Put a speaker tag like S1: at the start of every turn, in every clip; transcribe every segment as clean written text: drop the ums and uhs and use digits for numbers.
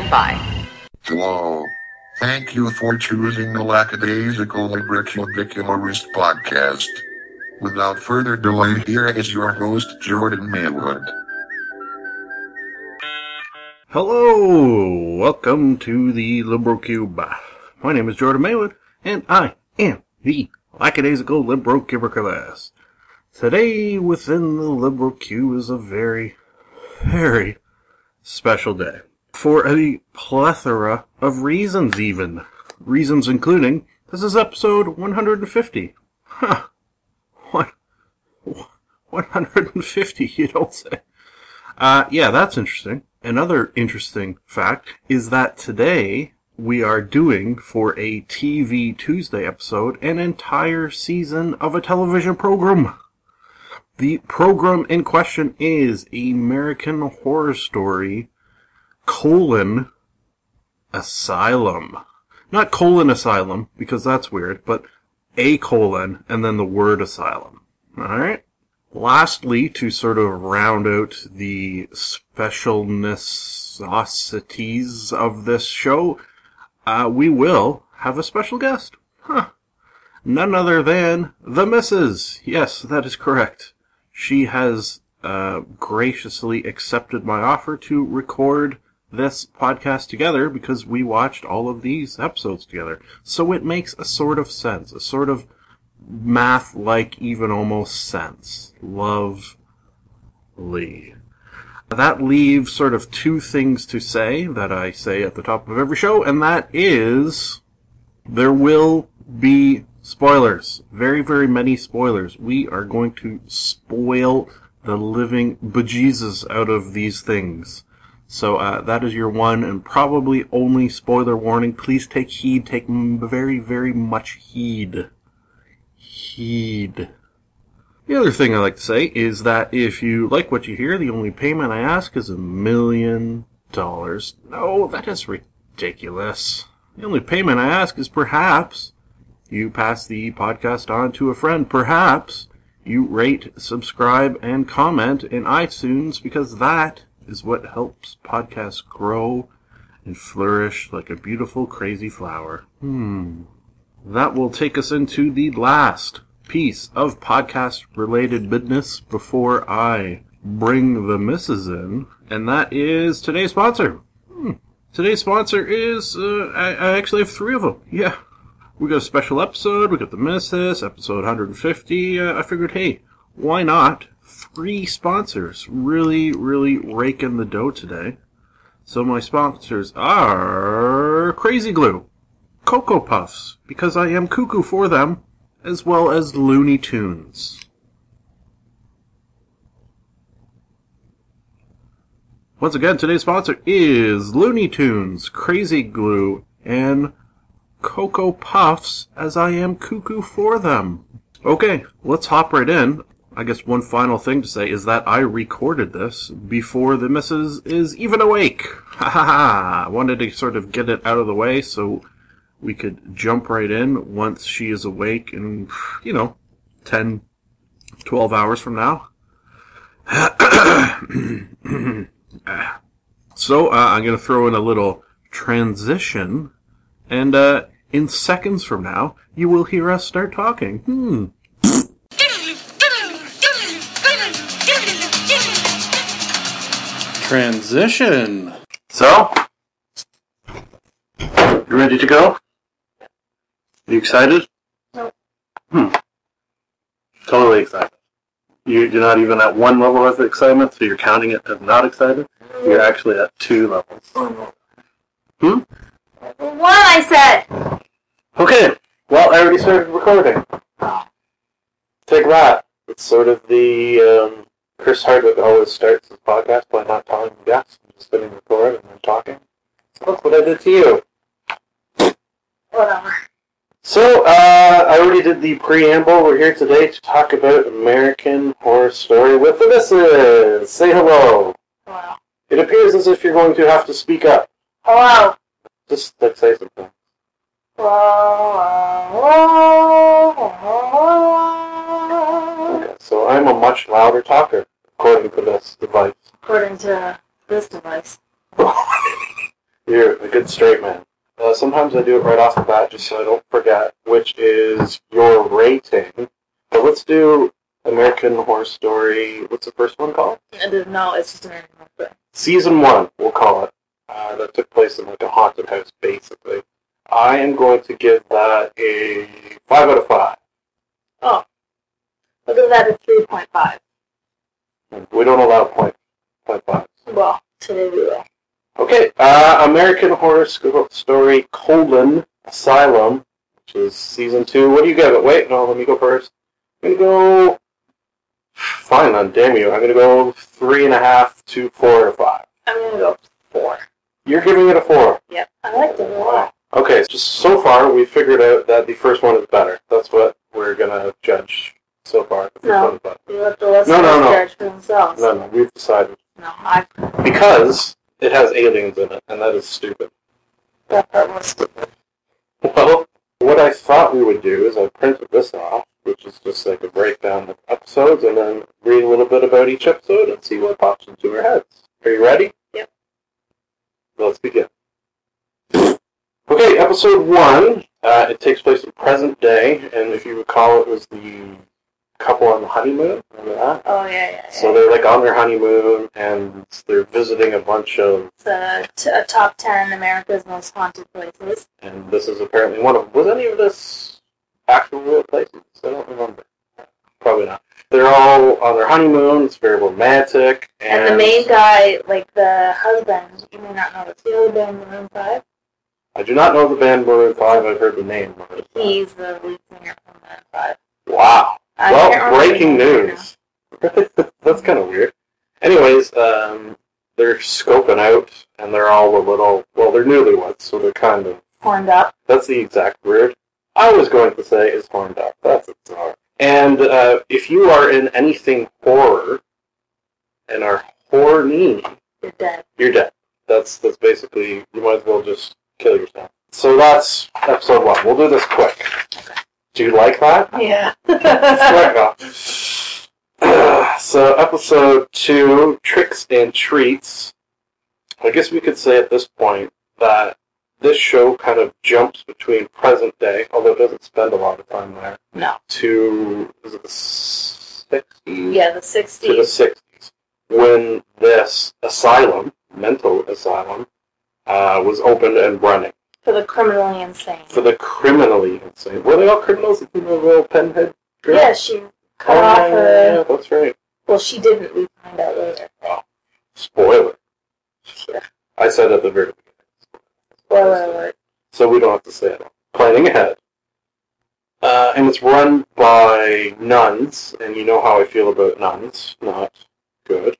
S1: stand by.
S2: Hello. Thank you for choosing the Lackadaisical Libriculicularist podcast. Without further delay, here is your host, Jordan Maywood.
S3: Hello! Welcome to the LibroCube. My name is Jordan Maywood, and I am the Lackadaisical Libricularist. Today, within the LibroCube is a very, very special day. For a plethora of reasons, even. Reasons including, this is episode 150. Huh. What? 150, you don't say. Yeah, that's interesting. Another interesting fact is that today we are doing, for a TV Tuesday episode, an entire season of a television program. The program in question is American Horror Story, Asylum. Not colon asylum, because that's weird, but a colon, and then the word asylum. Alright? Lastly, to sort of round out the specialnessities of this show, we will have a special guest. None other than the Missus. Yes, that is correct. She has graciously accepted my offer to record this podcast together because we watched all of these episodes together. So it makes a sort of sense, a sort of math-like, even almost sense. Lovely. That leaves sort of two things to say that I say at the top of every show, and that is there will be spoilers. Very, very many spoilers. We are going to spoil the living bejesus out of these things. So that is your one and probably only spoiler warning. Please take heed. Take very, very much heed. The other thing I like to say is that if you like what you hear, the only payment I ask is $1 million. No, that is ridiculous. The only payment I ask is perhaps you pass the podcast on to a friend. Perhaps you rate, subscribe, and comment in iTunes, because that is what helps podcasts grow and flourish like a beautiful, crazy flower. That will take us into the last piece of podcast-related business before I bring the missus in, and that is today's sponsor. Today's sponsor is, I actually have three of them. Yeah. We got a special episode, we got the missus, episode 150. I figured, hey, why not? 3 sponsors. Really, really raking the dough today. So my sponsors are Crazy Glue, Cocoa Puffs, because I am cuckoo for them, as well as Looney Tunes. Once again, today's sponsor is Looney Tunes, Crazy Glue, and Cocoa Puffs, as I am cuckoo for them. Okay, let's hop right in. I guess one final thing to say is that I recorded this before the missus is even awake. I wanted to sort of get it out of the way so we could jump right in once she is awake in, 10, 12 hours from now. So, I'm going to throw in a little transition, and in seconds from now, you will hear us start talking. Transition. So, you ready to go? Are you excited?
S4: No.
S3: Totally excited. You're not even at one level of excitement, so you're counting it as not excited? You're actually at 2 levels.
S4: One, I said.
S3: Okay, well, I already started recording. Take that. It's sort of the, Chris Hardwick always starts his podcast by not telling the guests, just hitting record and then talking. So that's what I did to you.
S4: Whatever.
S3: So, I already did the preamble. We're here today to talk about American Horror Story with the missus. Say hello.
S4: Hello.
S3: It appears as if you're going to have to speak up.
S4: Hello.
S3: Just, say something. Okay, so I'm a much louder talker, according to this device.
S4: According to this device.
S3: You're a good straight man. Sometimes I do it right off the bat just so I don't forget, which is your rating. So let's do American Horror Story. What's the first one called?
S4: I didn't know. It's just American Horror Story.
S3: Season 1, we'll call it. That took place in like a haunted house, basically. I am going to give that a 5 out of 5.
S4: Oh. I'll give that a 3.5.
S3: We don't allow 0.5.
S4: Well, today we will.
S3: Okay, American Horror Story, Asylum, which is Season 2. What do you give it? Wait, no, let me go first. I'm going to go... Fine, then, damn you. I'm going to go 3.5 to 4 out of 5.
S4: I'm going to go 4.
S3: You're giving it a 4?
S4: Yep, I liked it a lot.
S3: Okay, just so far, we figured out that the first one is better. That's what we're going to judge so far.
S4: No, we let the listeners judge for themselves.
S3: No, we've decided.
S4: No,
S3: Because it has aliens in it, and that is stupid.
S4: That part was stupid.
S3: Well, what I thought we would do is I printed this off, which is just like a breakdown of episodes, and then read a little bit about each episode and see what pops into our heads. Are you ready?
S4: Yep.
S3: Let's begin. Okay, episode 1. It takes place in present day, and if you recall, it was the couple on the honeymoon. Remember that?
S4: Oh, yeah.
S3: So they're like on their honeymoon, and they're visiting a bunch of...
S4: It's a top 10 America's most haunted places.
S3: And this is apparently one of them. Was any of this actual real places? I don't remember. Probably not. They're all on their honeymoon. It's very romantic.
S4: And the main guy, like the husband, you may not know this. You know the band Maroon 5?
S3: I do not know the band Maroon 5. I've heard the name.
S4: He's the lead singer from Maroon 5.
S3: Wow. Well, breaking news. That's kind of weird. Anyways, they're scoping out, and they're all they're newlyweds, so they're kind of...
S4: Horned up.
S3: That's the exact word I was going to say is horned up. That's it. And if you are in anything horror, and are horny...
S4: You're dead.
S3: You're dead. That's basically, you might as well just kill yourself. So that's episode 1. We'll do this quick.
S4: Okay.
S3: Do you like that?
S4: Yeah.
S3: So episode 2, Tricks and Treats. I guess we could say at this point that this show kind of jumps between present day, although it doesn't spend a lot of time there.
S4: No.
S3: To, is it the 60s?
S4: Yeah, the 60s.
S3: To the 60s. When this asylum, mental asylum, was opened and running.
S4: For the criminally insane.
S3: Were they all criminals? The little pinhead girl?
S4: Yeah, she cut off her...
S3: Yeah, that's right.
S4: Well, she didn't. We find out later.
S3: Oh, spoiler.
S4: Yeah.
S3: I said at the very beginning.
S4: Spoiler alert.
S3: So we don't have to say it. Planning ahead. And it's run by nuns, and you know how I feel about nuns. Not good.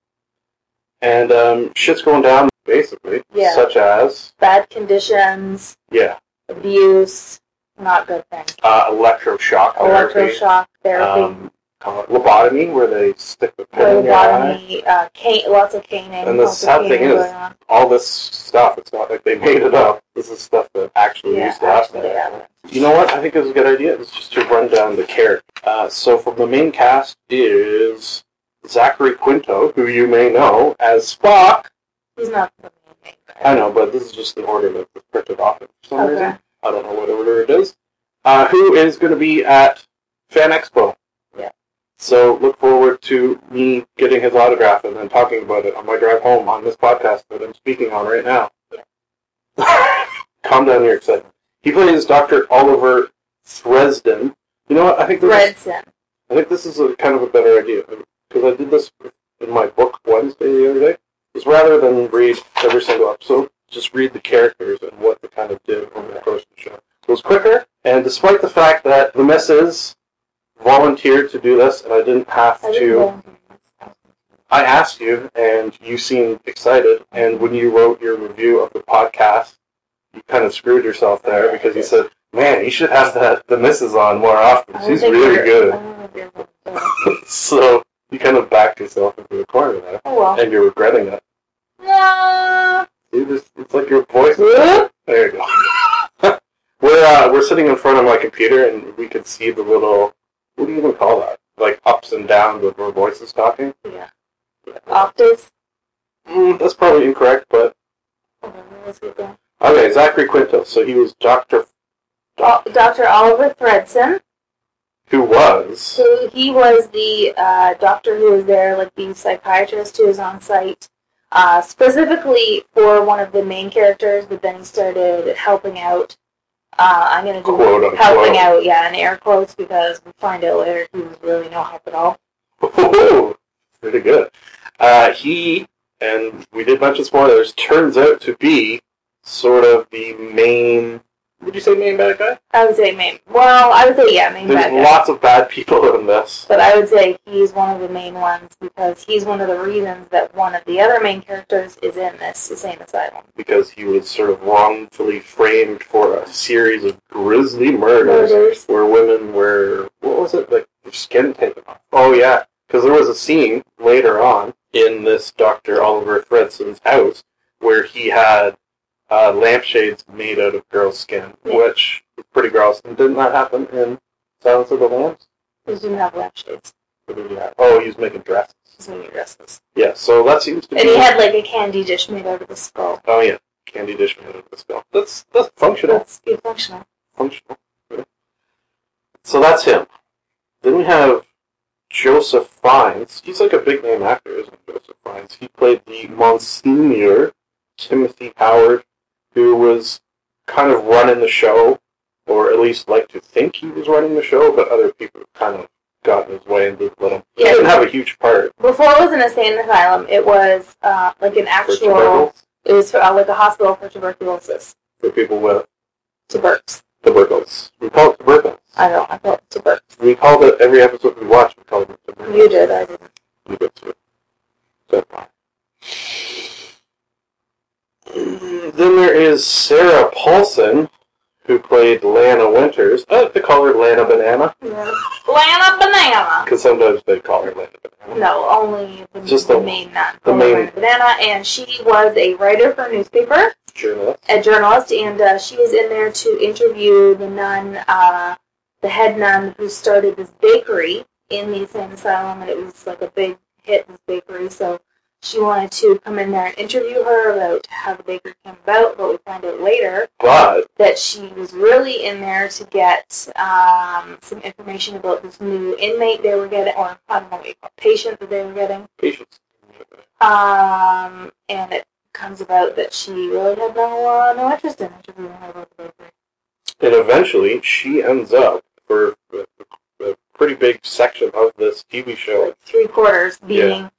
S3: And shit's going down, basically.
S4: Yeah.
S3: Such as...
S4: Bad conditions.
S3: Yeah.
S4: Abuse. Not good things.
S3: Electroshock therapy.
S4: Electroshock therapy.
S3: Lobotomy, where they stick the pin in your eye.
S4: Lots of caning.
S3: And the sad thing is, all this stuff, it's not like they made it up. This is stuff that actually used to happen. You know what? I think it was a good idea. It's just to run down the character. So from the main cast is Zachary Quinto, who you may know as Spock.
S4: He's not the main guy.
S3: I know, but this is just the order that was printed off for some reason. I don't know what order it is. Who is going to be at Fan Expo.
S4: Yeah.
S3: So look forward to me getting his autograph and then talking about it on my drive home on this podcast that I'm speaking on right now. Yeah. Calm down your excitement. He plays Dr. Oliver Thresden. You know what? I think this is a kind of a better idea. Because I did this in my book Wednesday the other day. Is rather than read every single episode, just read the characters and what they kind of did over the course of the show. It was quicker, and despite the fact that the missus volunteered to do this, and I didn't have to... I asked you, and you seemed excited, and when you wrote your review of the podcast, you kind of screwed yourself there, because you said, man, you should have the missus on more often. She's really good. So, you kind of backed yourself into a corner there.
S4: Oh, well.
S3: And you're regretting it.
S4: No.
S3: It's like your voice. There you go. We're sitting in front of my computer, and we could see the little... What do you even call that? Like ups and downs with our voices talking?
S4: Yeah. Octaves?
S3: That's probably incorrect, but
S4: Let's get going.
S3: Okay, Zachary Quinto. So he was Dr.
S4: Dr. Oliver Thredson.
S3: Who was?
S4: So he was the doctor who was there, like the psychiatrist who was on site, specifically for one of the main characters, but then he started helping out. I'm going to do
S3: Quote,
S4: helping out, in air quotes, because we find out later he was really no help at all.
S3: Oh, pretty good. He, and we did mention spoilers, turns out to be sort of the main, would you say main bad guy?
S4: I would say main. Well, I would say main bad guy.
S3: There's lots of bad people in this.
S4: But I would say he's one of the main ones because he's one of the reasons that one of the other main characters is in this insane asylum.
S3: Because he was sort of wrongfully framed for a series of grisly murders. Where women were, what was it, like their skin taken off. Oh yeah, because there was a scene later on in this Dr. Oliver Thredson's house where he had lampshades made out of girls' skin, which was pretty gross. And didn't that happen in Silence of the Lambs?
S4: He didn't have lampshades.
S3: Oh, he was making dresses.
S4: He was making dresses.
S3: Yeah, so that seems to be...
S4: And he had like a candy dish made out of the skull.
S3: Oh yeah, candy dish made out of the skull. That's functional.
S4: That's good functional.
S3: Functional. Yeah. So that's him. Then we have Joseph Fiennes. He's like a big name actor, isn't he, Joseph Fiennes? He played the Monsignor Timothy Howard, who was kind of running the show, or at least like to think he was running the show, but other people kind of got in his way and didn't let him. He didn't have a huge part.
S4: Before it was an insane asylum, it was like an actual... It was like a hospital for tuberculosis.
S3: For people with...
S4: Tuberculosis.
S3: We call it tuberculosis.
S4: I know, I call it tuberculosis.
S3: We called it, every episode we watched, we called it tuberculosis.
S4: You did, I didn't.
S3: You did too. So fine. Then there is Sarah Paulson, who played Lana Winters. I like to call her Lana Banana.
S4: Yeah. Lana Banana!
S3: Because sometimes they call her Lana Banana.
S4: No, only the main nun.
S3: The main
S4: Lana Banana, and she was a writer for a newspaper.
S3: Journalist.
S4: A journalist, and she was in there to interview the nun, the head nun who started this bakery in the insane asylum, and it was like a big hit, this bakery, so she wanted to come in there and interview her about how the bakery came about, but we find out later that she was really in there to get some information about this new inmate they were getting, or I don't know what you call it, patient that they were getting.
S3: Patients.
S4: And it comes about that she really had no interest in interviewing her about the bakery.
S3: And eventually, she ends up, for a pretty big section of this TV show,
S4: like 3/4 being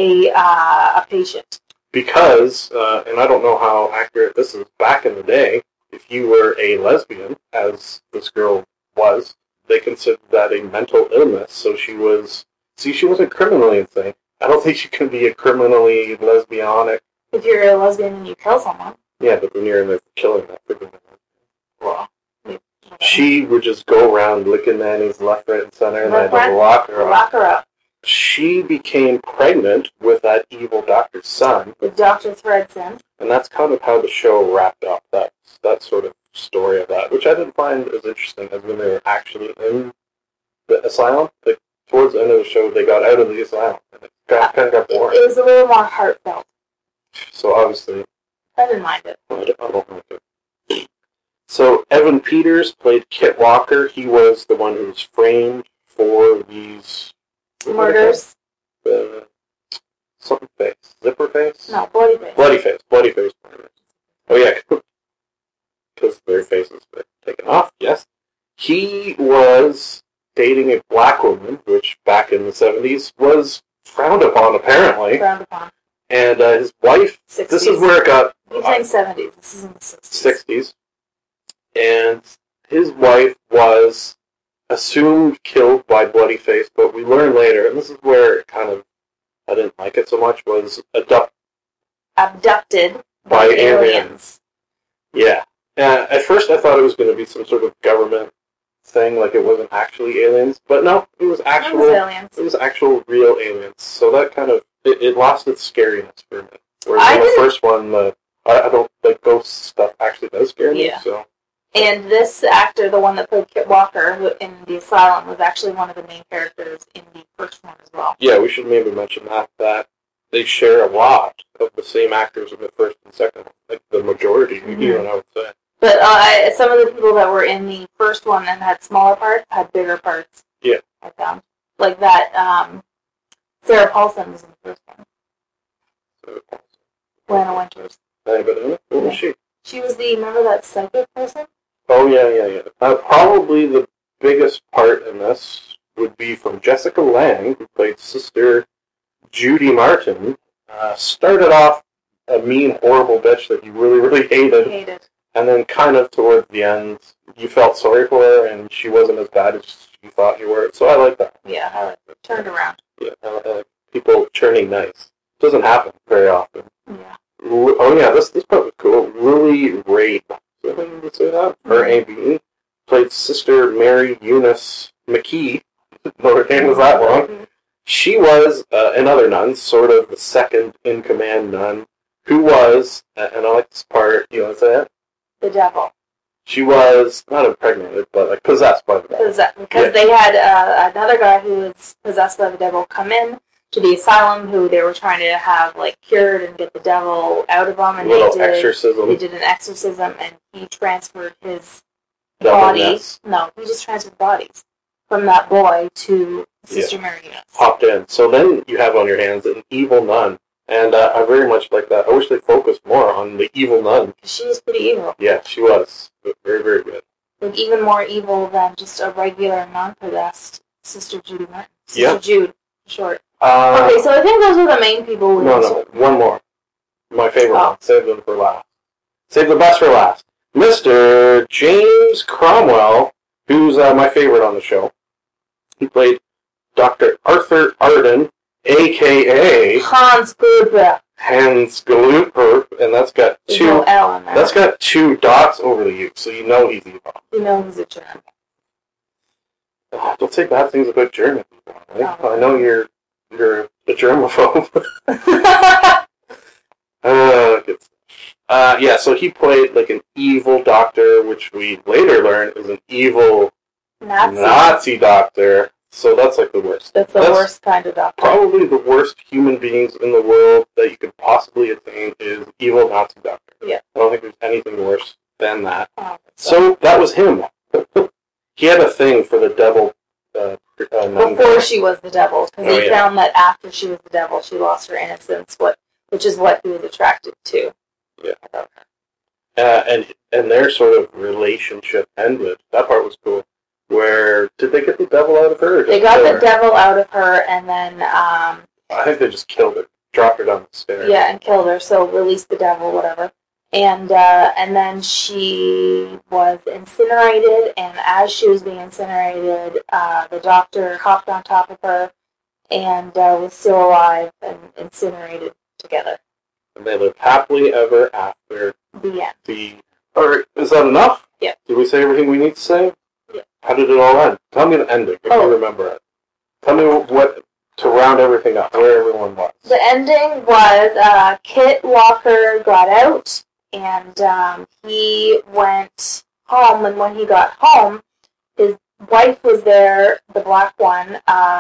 S4: a patient.
S3: Because, and I don't know how accurate this is, back in the day, if you were a lesbian, as this girl was, they considered that a mental illness, so she wasn't criminally insane. I don't think she can be a criminally lesbianic.
S4: If you're a lesbian and you kill someone.
S3: Yeah, but then you're in there for killing that.
S4: Well,
S3: she would just go around licking nannies left, right, and center, and I'd lock her up. She became pregnant with that evil doctor's son.
S4: With Dr. Thredson.
S3: And that's kind of how the show wrapped up, that sort of story of that, which I didn't find as interesting as when they were actually in the asylum. Like, towards the end of the show, they got out of the asylum, and it kind of got boring.
S4: It was a little more heartfelt.
S3: So obviously...
S4: I didn't mind it.
S3: I don't like it. So Evan Peters played Kit Walker. He was the one who was framed for these...
S4: murders.
S3: Something face. Zipper face?
S4: No, bloody face.
S3: Bloody face. Bloody face murders. Oh yeah, because their faces were taken off, yes. He was dating a black woman, which back in the 70s was frowned upon, apparently.
S4: Frowned upon.
S3: And his wife,
S4: 60s.
S3: This is where it got...
S4: You're saying 70s. This is in the 60s.
S3: 60s. And his wife was assumed killed by Bloody Face, but we learn later, and this is where it kind of, I didn't like it so much, was
S4: abducted by aliens.
S3: Yeah. At first I thought it was going to be some sort of government thing, like it wasn't actually aliens, but no, it was actual
S4: aliens.
S3: It was actual real aliens. So that kind of it lost its scariness for me. Whereas in the first one, I don't like ghost stuff actually does scare me.
S4: Yeah.
S3: So.
S4: And this actor, the one that played Kit Walker in the asylum, was actually one of the main characters in the first one as well.
S3: Yeah, we should maybe mention that
S1: they share a lot of the same actors in the first and second, like the majority, even I would say.
S4: But some of the people that were in the first one and had smaller parts had bigger parts.
S1: Yeah.
S4: I found. Like that, Sarah Paulson was in the first one. Lana Winters.
S1: Anybody? What was she?
S4: She was remember that psychic person?
S1: Oh, yeah. Probably the biggest part in this would be from Jessica Lange, who played Sister Judy Martin. Started off a mean, horrible bitch that you really, really hated. And then kind of towards the end, you felt sorry for her, and she wasn't as bad as you thought you were. So I like that.
S4: Yeah, I like it. Turned around.
S1: Yeah, I like people turning nice. Doesn't happen very often.
S4: Yeah.
S1: Oh yeah, this part was cool. Lily Rabe. Is that how you would say that? Her A.B. played Sister Mary Eunice McKee. Her name was that long. She was another nun, sort of the second in command nun, who was, and I like this part. You want to say it?
S4: The devil.
S1: She was not impregnated, but like possessed by the devil.
S4: Because they had another guy who was possessed by the devil come in to the asylum, who they were trying to have like cured and get the devil out of them, and
S1: exorcism.
S4: They did an exorcism, and he transferred his body. No, he just transferred bodies from that boy to Sister Mary Eunice.
S1: Popped in. So then you have on your hands an evil nun, and I very much like that. I wish they focused more on the evil nun.
S4: She was pretty evil.
S1: Yeah, she was. Very, very good.
S4: Like even more evil than just a regular non-possessed Sister Judy Martin.
S1: Sister
S4: Jude, for short. Okay, so I think those are the main people.
S1: No, one more. My favorite one. Save them for last. Save the best for last. Mr. James Cromwell, who's my favorite on the show. He played Dr. Arthur Arden, a.k.a.
S4: Hans Gruber.
S1: Hans Glooper, and that's got two. That's got two dots over the U, so you know he's evil.
S4: You know he's a German.
S1: Don't say bad things about German people. Right? I know you're a germaphobe. Yeah, so he played like an evil doctor, which we later learn is an evil Nazi doctor. So that's like the worst.
S4: That's the worst kind of doctor.
S1: Probably the worst human beings in the world that you could possibly attain is evil Nazi doctor.
S4: Yeah.
S1: I don't think there's anything worse than that. So that was him. He had a thing for the devil.
S4: Before she was the devil, because they found that after she was the devil, she lost her innocence, which is what he was attracted to.
S1: Yeah. And their sort of relationship ended. That part was cool. Where did they get the devil out of her?
S4: They got the devil out of her, and then
S1: I think they just killed her, dropped her down the stairs.
S4: Yeah, and killed her. So released the devil, whatever. And then she was incinerated, and as she was being incinerated, the doctor hopped on top of her and was still alive and incinerated together.
S1: And they lived happily ever after.
S4: The end.
S1: Alright, is that enough?
S4: Yeah.
S1: Did we say everything we need to say?
S4: Yeah.
S1: How did it all end? Tell me the ending, if you remember it. Tell me what, to round everything up, where everyone was.
S4: The ending was Kit Walker got out, and he went home, and when he got home, his wife was there, the black one,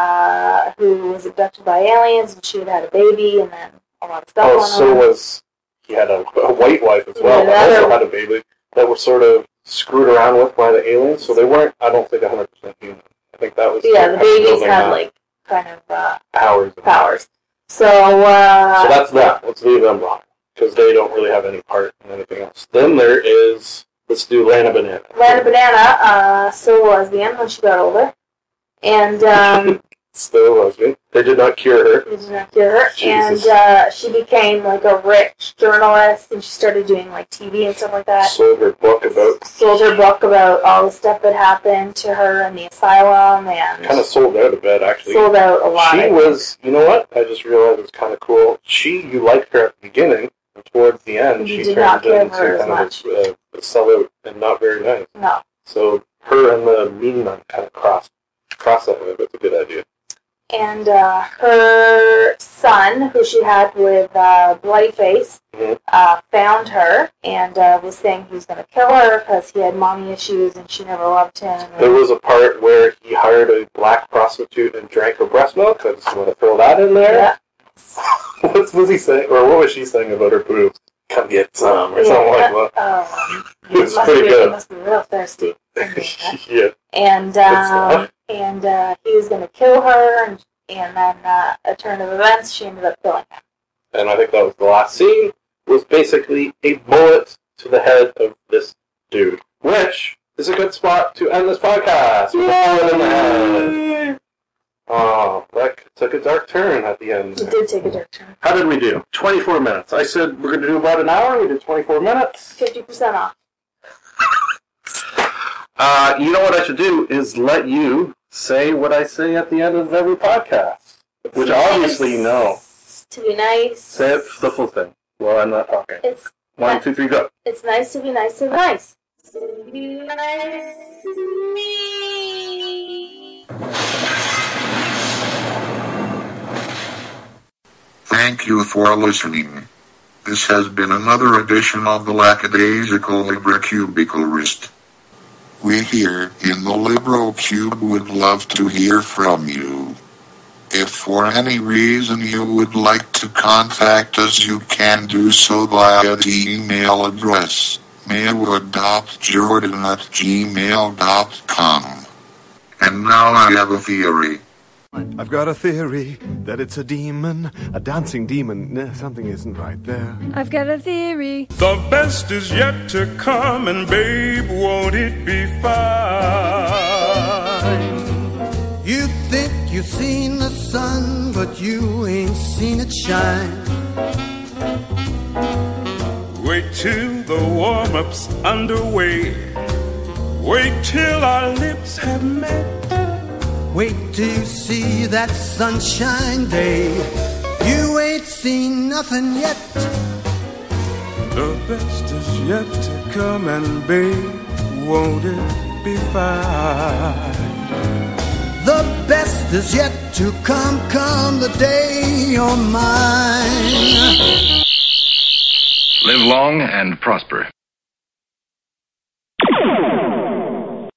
S4: who was abducted by aliens, and she had a baby, and then a lot of stuff going on.
S1: He had a white wife as well, that also had a baby, that was sort of screwed around with by the aliens, so they weren't, I don't think, 100% human. I think that was...
S4: Yeah, the babies had, like, kind of...
S1: powers.
S4: So
S1: that's that. Let's leave them behind, because they don't really have any part in anything else. Then there is... Let's do Lana Banana.
S4: Lana Banana, still a lesbian when she got older. And,
S1: still a lesbian. They did not cure her.
S4: Jesus. And she became like a rich journalist, and she started doing like TV and stuff like that.
S1: Sold her book about
S4: all the stuff that happened to her in the asylum, and
S1: kind of sold out a bit, actually.
S4: Sold out a lot.
S1: She was, you know what? I just realized it was kind of cool. You liked her at the beginning, and towards the end, she turned into kind of a sellout and not very nice.
S4: No.
S1: So her and the mean nun kind of crossed that way. That's a good idea.
S4: And her son, who she had with Bloody Face, found her and was saying he was going to kill her because he had mommy issues and she never loved him.
S1: There was a part where he hired a black prostitute and drank her breast milk. I just want to throw that in there.
S4: Yeah. nice.
S1: What was he saying, or what was she saying about her boobs? Come get some, or something like that.
S4: He
S1: It was pretty
S4: He
S1: good.
S4: must be real thirsty.
S1: Yeah.
S4: And he was going to kill her, and then a turn of events, she ended up killing him.
S1: And I think that was the last scene, was basically a bullet to the head of this dude. Which is a good spot to end this podcast. With a bullet in the head. Oh, that took a dark turn at the end.
S4: It did take a dark turn.
S1: How did we do? 24 minutes. I said we're going to do about an hour. We did 24 minutes.
S4: 50% off.
S1: You know what I should do is let you say what I say at the end of every podcast. Which obviously you know.
S4: To be nice.
S1: Say it, the full thing. Well, I'm not talking.
S4: It's
S1: 1, 2, 3, go.
S4: It's nice to be nice to the nice. Be nice to me.
S2: Thank you for listening. This has been another edition of the Lackadaisical Librocubicularist. We here in the Librocube would love to hear from you. If for any reason you would like to contact us, you can do so via the email address maywood.jordan@gmail.com. And now I have a theory.
S5: I've got a theory that it's a demon, a dancing demon. No, something isn't right there.
S6: I've got a theory.
S7: The best is yet to come, and babe, won't it be fine?
S8: You think you've seen the sun, but you ain't seen it shine.
S7: Wait till the warm-up's underway. Wait till our lips have met.
S8: Wait till you see that sunshine day. You ain't seen nothing yet.
S7: The best is yet to come, and babe, won't it be fine?
S8: The best is yet to come the day you're mine.
S9: Live long and prosper.